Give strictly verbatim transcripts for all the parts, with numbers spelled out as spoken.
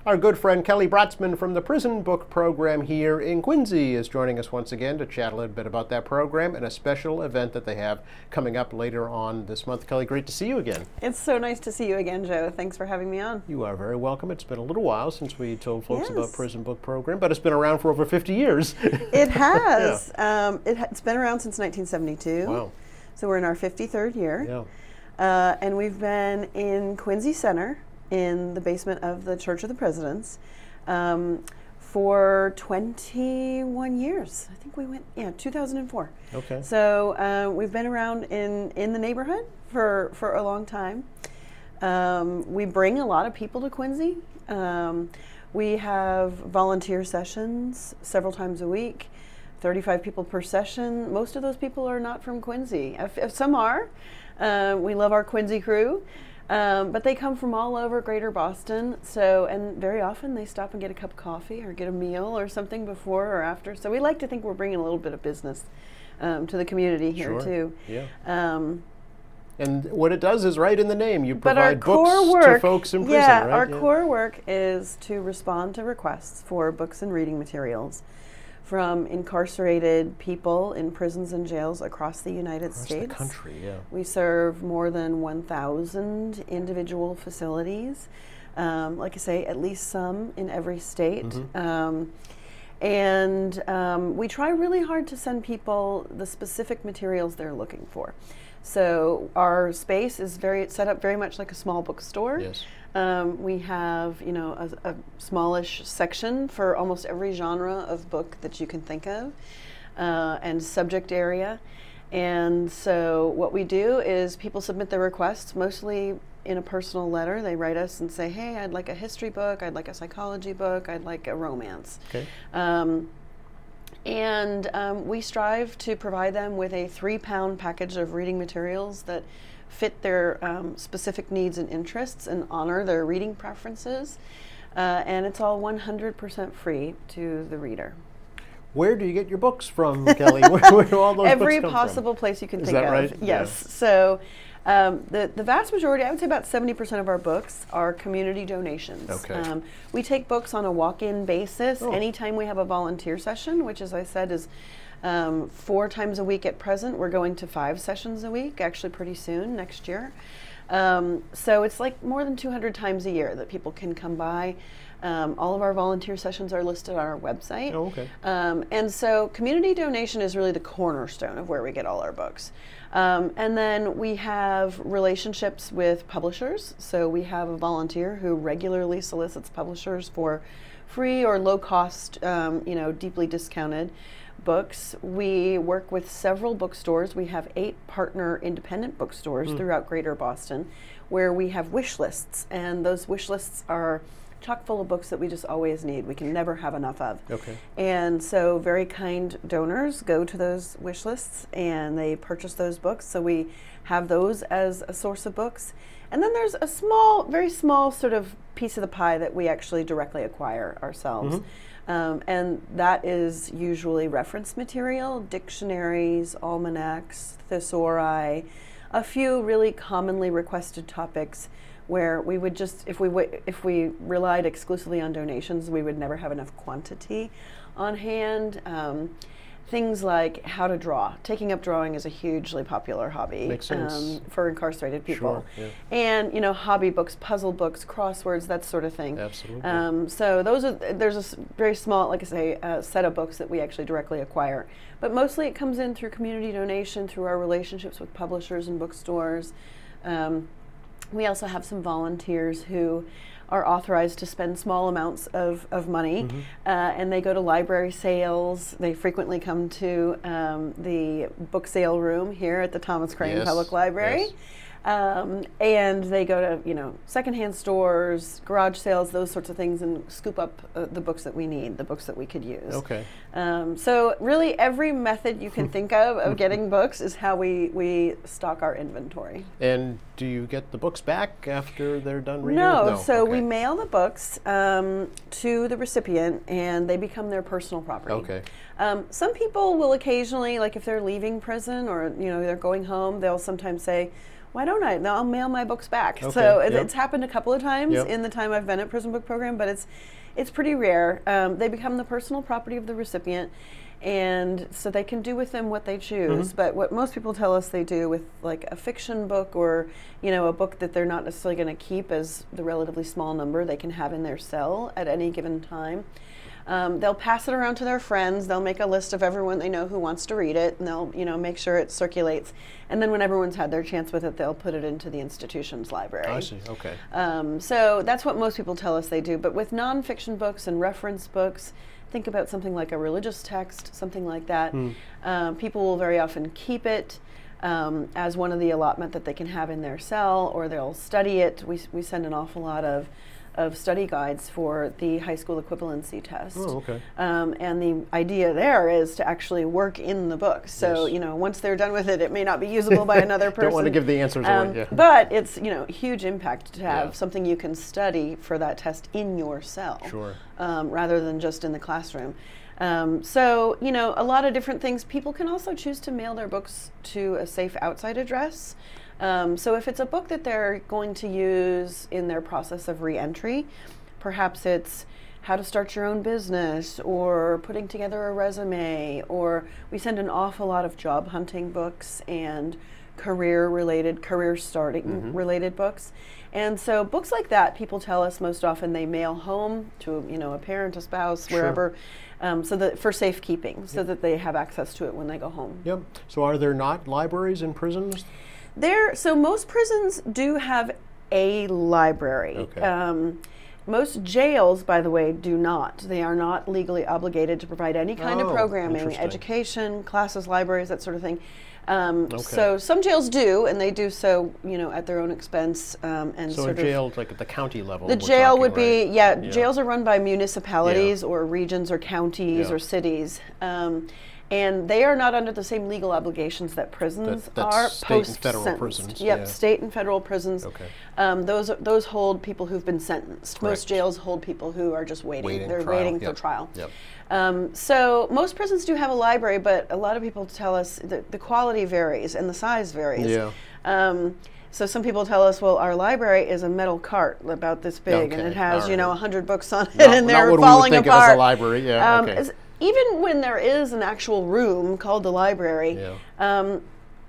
Our good friend Kelly Bratzman from the Prison Book Program here in Quincy is joining us once again to chat a little bit about that program and a special event that they have coming up later on this month. Kelly, great to see you again. It's so nice to see you again, Joe. Thanks for having me on. You are very welcome. It's been a little while since we told folks yes. about Prison Book Program, but it's been around for over fifty years. It has. yeah. um, it ha- it's been around since nineteen seventy-two. Wow. So we're in our fifty-third year. Yeah. Uh, and we've been in Quincy Center in the basement of the Church of the Presidents um, for twenty-one years. I think we went, yeah, two thousand four. Okay. So uh, we've been around in, in the neighborhood for, for a long time. Um, we bring a lot of people to Quincy. Um, we have volunteer sessions several times a week, thirty-five people per session. Most of those people are not from Quincy. If, if some are. Uh, we love our Quincy crew, um, but they come from all over Greater Boston. So, and very often they stop and get a cup of coffee or get a meal or something before or after. So we like to think we're bringing a little bit of business um, to the community here sure. too. Yeah. Um, and what it does is right in the name. You but our provide core books work, to folks in prison, yeah, right? Our yeah. core work is to respond to requests for books and reading materials from incarcerated people in prisons and jails across the United across States. the country, yeah. We serve more than one thousand individual facilities. Um, like I say, at least some in every state. Mm-hmm. Um, and um, we try really hard to send people the specific materials they're looking for. So our space is very set up very much like a small bookstore. Yes. Um, we have, you know, a, a smallish section for almost every genre of book that you can think of, uh, and subject area. And so what we do is people submit their requests, mostly in a personal letter. They write us and say, hey, I'd like a history book, I'd like a psychology book, I'd like a romance. Okay. Um, and um, we strive to provide them with a three-pound package of reading materials that fit their um, specific needs and interests and honor their reading preferences. Uh, and it's all one hundred percent free to the reader. Where do you get your books from, Kelly? Where, where do all those Every books come possible from? place you can Is think that of. right? Yes. Yeah. So um, the, the vast majority, I would say about seventy percent of our books are community donations. Okay. Um, we take books on a walk-in basis Oh. anytime we have a volunteer session, which, as I said, is um, four times a week at present. We're going to five sessions a week, actually pretty soon, next year. Um, so it's like more than two hundred times a year that people can come by. Um, all of our volunteer sessions are listed on our website. Oh, okay. Um, and so community donation is really the cornerstone of where we get all our books. Um, and then we have relationships with publishers. So we have a volunteer who regularly solicits publishers for free or low cost, um, you know, deeply discounted books. We work with several bookstores. We have eight partner independent bookstores mm. throughout Greater Boston where we have wish lists. And those wish lists are chock full of books that we just always need. We can never have enough of. Okay. And so very kind donors go to those wish lists and they purchase those books. So we have those as a source of books. And then there's a small, very small sort of piece of the pie that we actually directly acquire ourselves. Mm-hmm. Um, and that is usually reference material, dictionaries, almanacs, thesauri, a few really commonly requested topics where we would just, if we w- if we relied exclusively on donations, we would never have enough quantity on hand. Um, things like how to draw. Taking up drawing is a hugely popular hobby. Makes sense. Um, for incarcerated people. Sure, yeah. And, you know, hobby books, puzzle books, crosswords, that sort of thing. Absolutely. Um, so those are, there's a s- very small, like I say, uh, set of books that we actually directly acquire. But mostly it comes in through community donation, through our relationships with publishers and bookstores. Um, We also have some volunteers who are authorized to spend small amounts of, of money, mm-hmm. uh, and they go to library sales. They frequently come to um, the book sale room here at the Thomas Crane yes. Public Library. Yes. Um, and they go to, you know, secondhand stores, garage sales, those sorts of things, and scoop up uh, the books that we need, the books that we could use. Okay. Um, so really every method you can think of of getting books is how we, we stock our inventory. And do you get the books back after they're done reading? No, no. so okay. we mail the books um, to the recipient and they become their personal property. Okay. Um, some people will occasionally, like if they're leaving prison or, you know, they're going home, they'll sometimes say, why don't I? I'll mail my books back. Okay, So it, yep. it's happened a couple of times Yep. in the time I've been at Prison Book Program, but it's it's pretty rare. Um, they become the personal property of the recipient, and so they can do with them what they choose. Mm-hmm. But what most people tell us they do with like a fiction book, or you know, a book that they're not necessarily going to keep as the relatively small number they can have in their cell at any given time. Um, they'll pass it around to their friends. They'll make a list of everyone they know who wants to read it, and they'll, you know, make sure it circulates. And then when everyone's had their chance with it, they'll put it into the institution's library. I see. Okay. Um, so that's what most people tell us they do. But with nonfiction books and reference books, think about something like a religious text, something like that. Mm. Um, people will very often keep it um, as one of the allotment that they can have in their cell, or they'll study it. We we send an awful lot of of study guides for the high school equivalency test. Oh, okay. Um, and the idea there is to actually work in the book. So, Yes. you know, once they're done with it, it may not be usable by another person. Don't want to give the answers Um, away. Yeah. But it's, you know, huge impact to have Yeah. something you can study for that test in your cell, Sure. um, rather than just in the classroom. Um, so, you know, a lot of different things. People can also choose to mail their books to a safe outside address. Um, so if it's a book that they're going to use in their process of reentry, perhaps it's how to start your own business, or putting together a resume, or we send an awful lot of job hunting books and career related, career starting Mm-hmm. related books. And so books like that, people tell us most often they mail home to, you know, a parent, a spouse, Sure. wherever, um, so that for safekeeping, so that they have access to it when they go home. Yep. So are there not libraries in prisons? There, so most prisons do have a library. Okay. Um, most jails, by the way, do not. They are not legally obligated to provide any kind of Oh, programming, interesting. education, classes, libraries, that sort of thing. Um, Okay. So some jails do, and they do so, you know, at their own expense. Um, and So a sort jail, of like at the county level. the we're jail talking, would be, right? yeah, Yeah. jails are run by municipalities or regions or counties Yeah. or cities. Um, and they are not under the same legal obligations that prisons That- that's are state and post federal sentenced. prisons, Yep, yeah. state and federal prisons. Okay. Um, those are- those hold people who've been sentenced. Correct. Most jails hold people who are just waiting. Waiting They're trial, waiting yep. for trial. Yep. Um, so most prisons do have a library, but a lot of people tell us that the quality varies and the size varies. Yeah. Um, so some people tell us, well, our library is a metal cart about this big, and Okay, it has, all you know, right. a hundred books on it, Not- and not they're what we would falling think of apart. as a library, yeah, Um, okay. as- even when there is an actual room called the library, Yeah. um,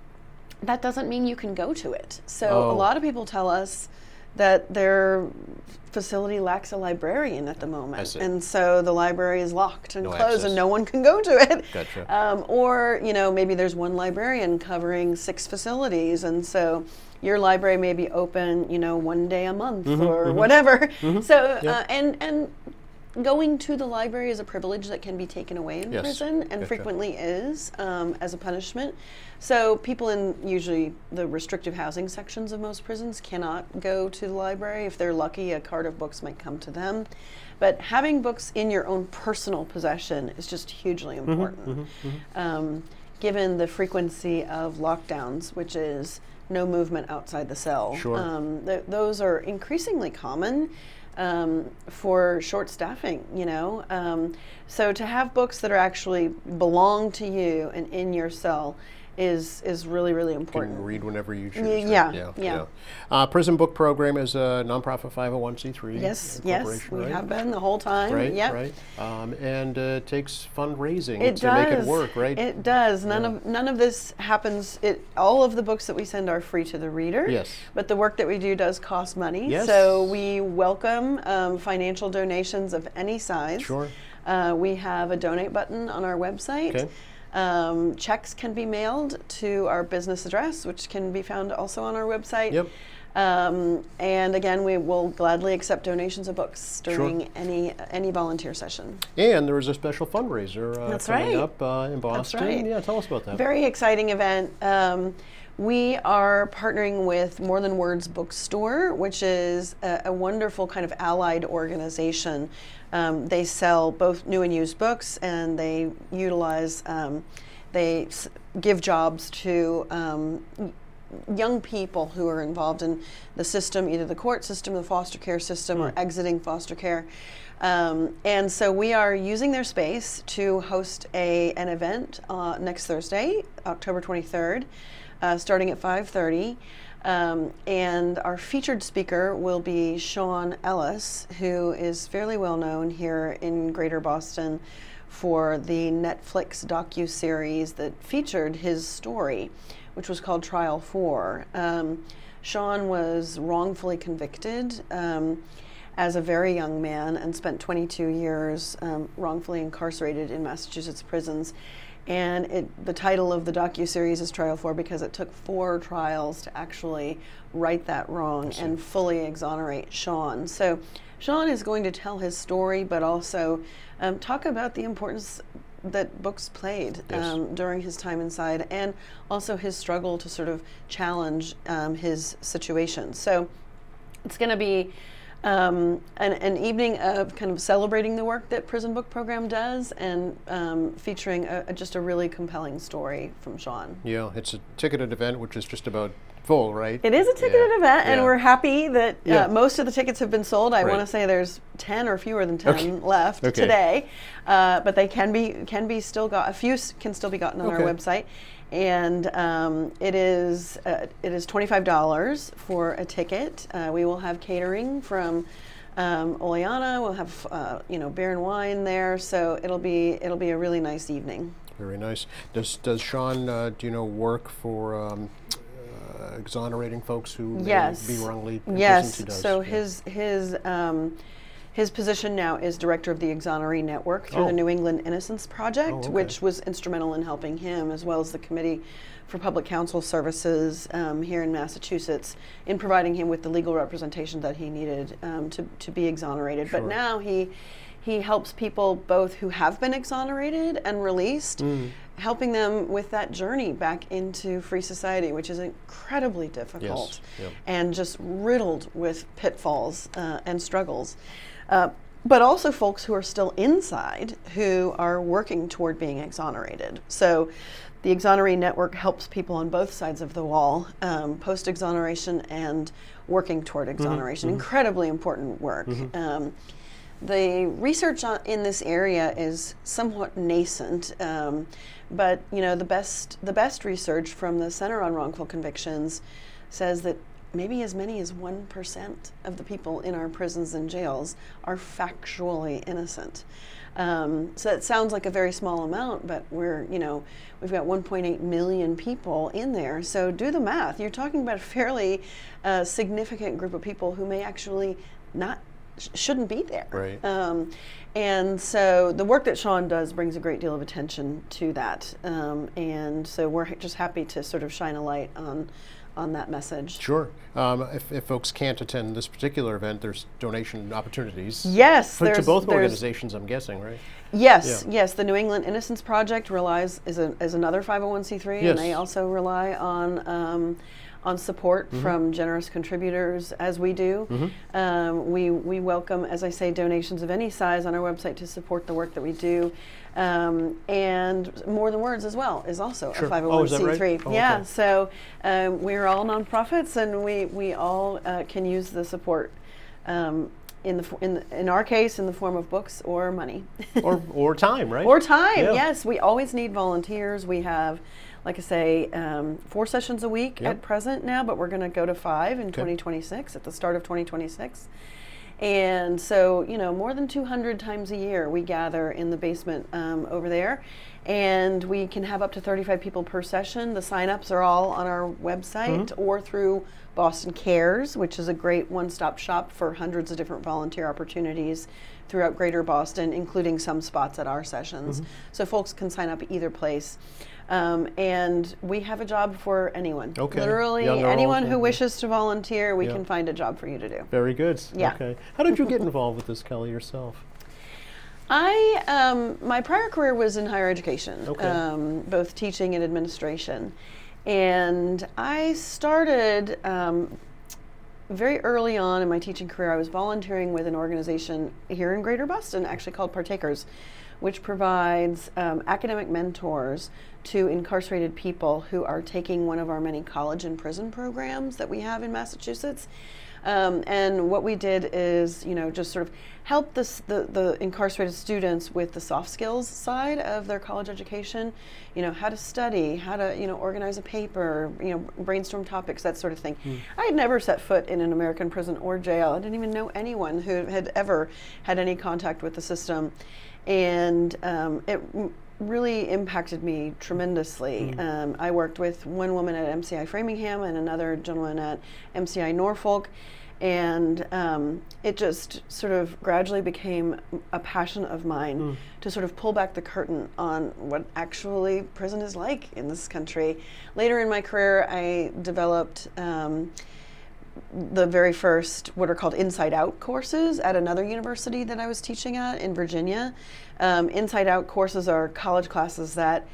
that doesn't mean you can go to it. So Oh. a lot of people tell us that their facility lacks a librarian at the moment. I see. And so the library is locked and No closed access. and no one can go to it. Gotcha. Um, or, you know, maybe there's one librarian covering six facilities, and so your library may be open, you know, one day a month or whatever. So, Yeah. uh, and, and going to the library is a privilege that can be taken away in Yes. prison, and Gotcha. frequently is, um, as a punishment. So people in usually the restrictive housing sections of most prisons cannot go to the library. If they're lucky, a cart of books might come to them. But having books in your own personal possession is just hugely Mm-hmm, important, Um, given the frequency of lockdowns, which is no movement outside the cell. Sure. Um, th- those are increasingly common um, for short staffing, you know. Um, so to have books that are actually belong to you and in your cell is is really, really You important. can read whenever you choose. Y- right? yeah, yeah. Uh, Prison Book Program is a nonprofit five oh one c three. Yes, yes, corporation, we right? have been the whole time. Right, Yep. right. Um, and uh, it takes fundraising It to does. make it work, right? It does. None Yeah. of none of this happens. It all of the books that we send are free to the reader. Yes. But the work that we do does cost money. Yes. So we welcome um, financial donations of any size. Sure. Uh, we have a donate button on our website. Okay. Um, checks can be mailed to our business address, which can be found also on our website. Yep. Um, and again, we will gladly accept donations of books during any any volunteer session. And there is a special fundraiser uh, That's coming right. up uh, in Boston. right. Yeah, tell us about that. Very exciting event. Um, we are partnering with More Than Words Bookstore, which is a, a wonderful kind of allied organization. Um, they sell both new and used books, and they utilize, um, they s- give jobs to um, y- young people who are involved in the system, either the court system, the foster care system, or exiting foster care. Um, and so we are using their space to host a an event uh, next Thursday, October twenty-third, uh, starting at five thirty. Um, and our featured speaker will be Sean Ellis, who is fairly well known here in Greater Boston for the Netflix docuseries that featured his story, which was called Trial four. Um, Sean was wrongfully convicted um, as a very young man and spent twenty-two years um, wrongfully incarcerated in Massachusetts prisons. And it, the title of the docuseries is Trial four because it took four trials to actually right that wrong and fully exonerate Sean. So Sean is going to tell his story, but also um, talk about the importance that books played yes. um, during his time inside, and also his struggle to sort of challenge um, his situation. So it's going to be Um, an, an evening of kind of celebrating the work that Prison Book Program does, and um, featuring a, a, just a really compelling story from Sean. Yeah, it's a ticketed event, which is just about full, right? It is a ticketed yeah. event, and yeah. we're happy that uh, yeah. most of the tickets have been sold. I right. want to say there's ten or fewer than ten okay. left okay. today, uh, but they can be can be still got. A few can still be gotten on okay. our website. And um, it is uh, it is twenty-five dollars for a ticket. Uh, we will have catering from um, Oleana. We'll have uh, you know beer and wine there, so it'll be it'll be a really nice evening. Very nice. Does does Sean uh, do you know work for um, uh, exonerating folks who yes. may be wrongly imprisoned? Yes. He does. So yeah. his his. Um, His position now is director of the Exoneree Network through oh. the New England Innocence Project, oh, okay. which was instrumental in helping him, as well as the Committee for Public Counsel Services um, here in Massachusetts, in providing him with the legal representation that he needed um, to, to be exonerated. Sure. But now he he helps people both who have been exonerated and released, mm. helping them with that journey back into free society, which is incredibly difficult yes. yep. and just riddled with pitfalls uh, and struggles. Uh, but also folks who are still inside who are working toward being exonerated. So the Exoneree Network helps people on both sides of the wall, um, post-exoneration and working toward exoneration. Mm-hmm. Incredibly important work. Mm-hmm. Um, the research on, in this area is somewhat nascent, um, but you know the best the best research from the Center on Wrongful Convictions says that maybe as many as one percent of the people in our prisons and jails are factually innocent. Um, so that sounds like a very small amount, but we're, you know, we've got one point eight million people in there. So do the math. You're talking about a fairly uh, significant group of people who may actually not, sh- shouldn't be there. Right. Um, and so the work that Sean does brings a great deal of attention to that. Um, and so we're just happy to sort of shine a light on on that message. Sure. Um, if, if folks can't attend this particular event, there's donation opportunities. Yes, to, there's to both there's, organizations, I'm guessing, right? Yes, yeah. yes. The New England Innocence Project relies is a, is another five oh one c three, yes. and they also rely on um, on support mm-hmm. from generous contributors, as we do. Mm-hmm. Um, we we welcome, as I say, donations of any size on our website to support the work that we do. Um, and More Than Words as well is also sure. a five oh one c three. Oh, is that right? Oh, yeah, okay. so um, we're all nonprofits, and we we all uh, can use the support. Um, in the in the, in our case, in the form of books or money, or or time, right? Or time. Yeah. Yes, we always need volunteers. We have, like I say, um, four sessions a week yep. at present now, but we're going to go to five in okay. twenty twenty-six at the start of twenty twenty-six. And so, you know, more than two hundred times a year we gather in the basement um, over there, and we can have up to thirty-five people per session. The sign-ups are all on our website mm-hmm. or through Boston Cares, which is a great one-stop shop for hundreds of different volunteer opportunities throughout Greater Boston, including some spots at our sessions. Mm-hmm. So folks can sign up either place. Um, and we have a job for anyone. Okay. Literally, Young or anyone old, who yeah. wishes to volunteer, we yeah. can find a job for you to do. Very good. Yeah. Okay. How did you get involved with this, Kelly, yourself? I, um, my prior career was in higher education, okay. um, both teaching and administration. And I started um, very early on in my teaching career. I was volunteering with an organization here in Greater Boston, actually called Partakers, which provides um, academic mentors to incarcerated people who are taking one of our many college and prison programs that we have in Massachusetts. Um, and what we did is, you know, just sort of help this, the, the incarcerated students with the soft skills side of their college education, you know, how to study, how to, you know, organize a paper, you know, brainstorm topics, that sort of thing. Mm. I had never set foot in an American prison or jail. I didn't even know anyone who had ever had any contact with the system. And um, it really impacted me tremendously. Mm. Um, I worked with one woman at M C I Framingham and another gentleman at M C I Norfolk, and um, it just sort of gradually became a passion of mine mm. to sort of pull back the curtain on what actually prison is like in this country. Later in my career, I developed um, the very first what are called Inside Out courses at another university that I was teaching at in Virginia. Um, Inside Out courses are college classes that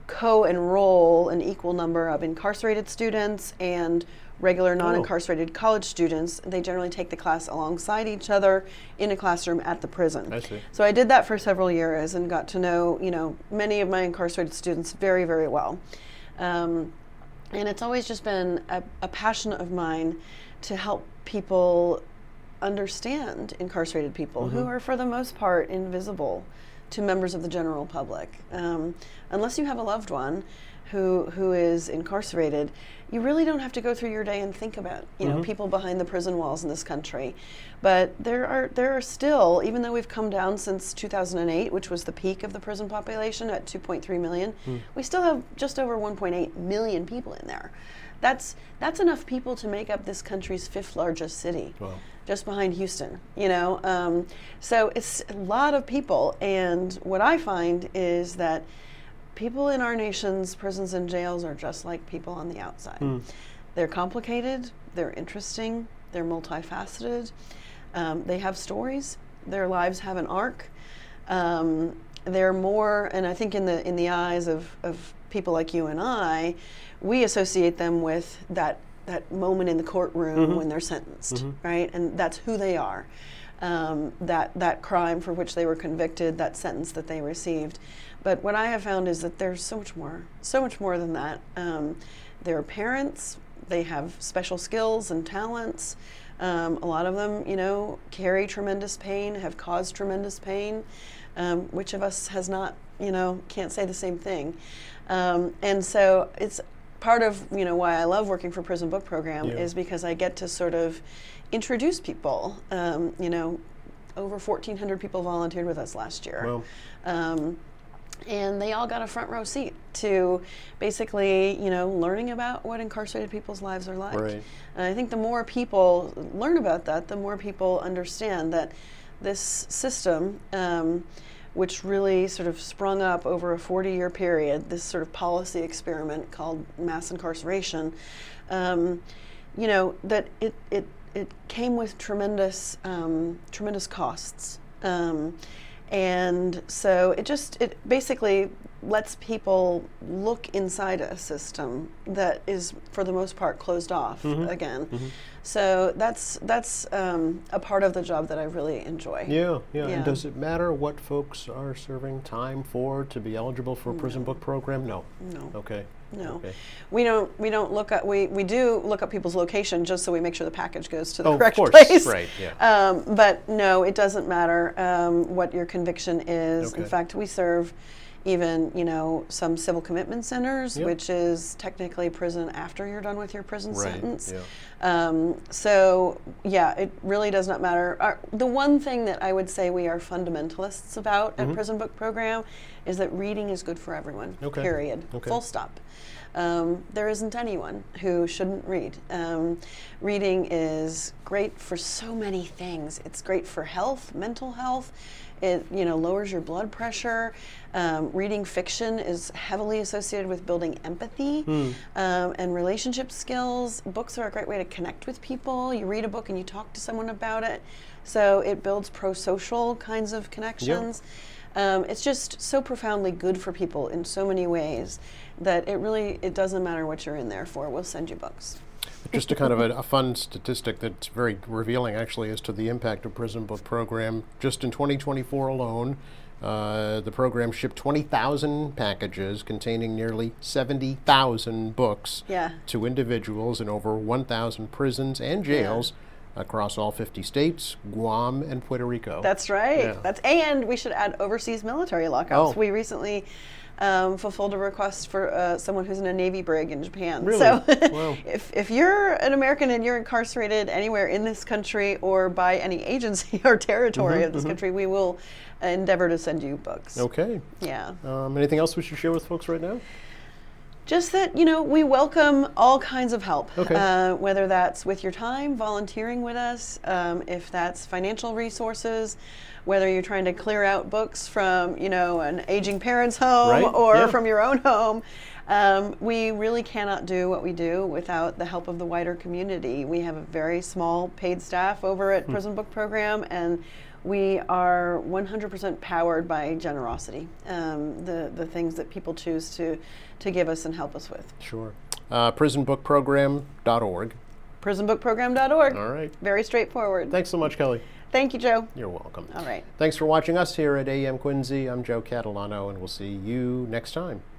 co-enroll an equal number of incarcerated students and regular non-incarcerated oh. college students. They generally take the class alongside each other in a classroom at the prison. I see. So I did that for several years and got to know, you know, many of my incarcerated students very, very well. Um, and it's always just been a, a passion of mine to help people understand incarcerated people mm-hmm. who are, for the most part, invisible to members of the general public. Um, unless you have a loved one who who is incarcerated, you really don't have to go through your day and think about, you mm-hmm. know, people behind the prison walls in this country. But there are there are still, even though we've come down since two thousand eight, which was the peak of the prison population at two point three million, mm. we still have just over one point eight million people in there. That's that's enough people to make up this country's fifth largest city, wow. just behind Houston. You know, um, so it's a lot of people. And what I find is that people in our nation's prisons and jails are just like people on the outside. Mm. They're complicated. They're interesting. They're multifaceted. Um, they have stories. Their lives have an arc. Um, they're more, and I think in the in the eyes of, of people like you and I, we associate them with that that moment in the courtroom mm-hmm. when they're sentenced, mm-hmm. right? And that's who they are. Um, that that crime for which they were convicted, that sentence that they received. But what I have found is that there's so much more, so much more than that. Um, they're parents. They have special skills and talents. Um, a lot of them, you know, carry tremendous pain, have caused tremendous pain. Um, which of us has not, you know, can't say the same thing. Um, and so it's part of, you know, why I love working for Prison Book Program yeah. is because I get to sort of introduce people. Um, you know, over fourteen hundred people volunteered with us last year. Wow. Um, and they all got a front row seat to basically, you know, learning about what incarcerated people's lives are like. Right. And I think the more people learn about that, the more people understand that this system, um, which really sort of sprung up over a forty-year period, this sort of policy experiment called mass incarceration, um, you know, that it, it, it came with tremendous, um, tremendous costs. Um, and so it just, it basically lets people look inside a system that is, for the most part, closed off mm-hmm. again. Mm-hmm. So that's that's um, a part of the job that I really enjoy. Yeah, yeah, yeah. And does it matter what folks are serving time for to be eligible for a no. prison book program? No. No. Okay. No. Okay. We don't we don't look at we, we do look up people's location just so we make sure the package goes to the oh, correct of course. place. Right, yeah. Um, but no, it doesn't matter um, what your conviction is. Okay. In fact, we serve even, you know, some civil commitment centers, yep. which is technically prison after you're done with your prison right. sentence. Yeah. Um, so, yeah, it really does not matter. Our, the one thing that I would say we are fundamentalists about mm-hmm. at Prison Book Program is that reading is good for everyone, okay. period, okay. full stop. Um, there isn't anyone who shouldn't read. Um, reading is great for so many things. It's great for health, mental health. It, you know, lowers your blood pressure. Um, reading fiction is heavily associated with building empathy mm. um, and relationship skills. Books are a great way to connect with people. You read a book and you talk to someone about it. So it builds pro-social kinds of connections. Yep. Um, it's just so profoundly good for people in so many ways that it really, it doesn't matter what you're in there for. We'll send you books. Just a kind of a, a fun statistic that's very revealing, actually, as to the impact of Prison Book Program. Just in twenty twenty-four alone, uh, the program shipped twenty thousand packages containing nearly seventy thousand books yeah. to individuals in over one thousand prisons and jails. Yeah. across all fifty states, Guam, and Puerto Rico. That's right. Yeah. That's and we should add overseas military lockups. Oh. We recently um, fulfilled a request for uh, someone who's in a Navy brig in Japan. Really? So Wow. if, if you're an American and you're incarcerated anywhere in this country or by any agency or territory Mm-hmm, of this mm-hmm. country, we will endeavor to send you books. Okay. Yeah. Um, anything else we should share with folks right now? Just that, you know, we welcome all kinds of help, Okay. uh, whether that's with your time, volunteering with us, um, if that's financial resources, whether you're trying to clear out books from, you know, an aging parent's home Right, or yeah. from your own home. Um, we really cannot do what we do without the help of the wider community. We have a very small paid staff over at Hmm. Prison Book Program, and we are one hundred percent powered by generosity, um, the, the things that people choose to, to give us and help us with. Sure. Uh, prison book program dot org. prison book program dot org. All right. Very straightforward. Thanks so much, Kelly. Thank you, Joe. You're welcome. All right. Thanks for watching us here at A M Quincy. I'm Joe Catalano, and we'll see you next time.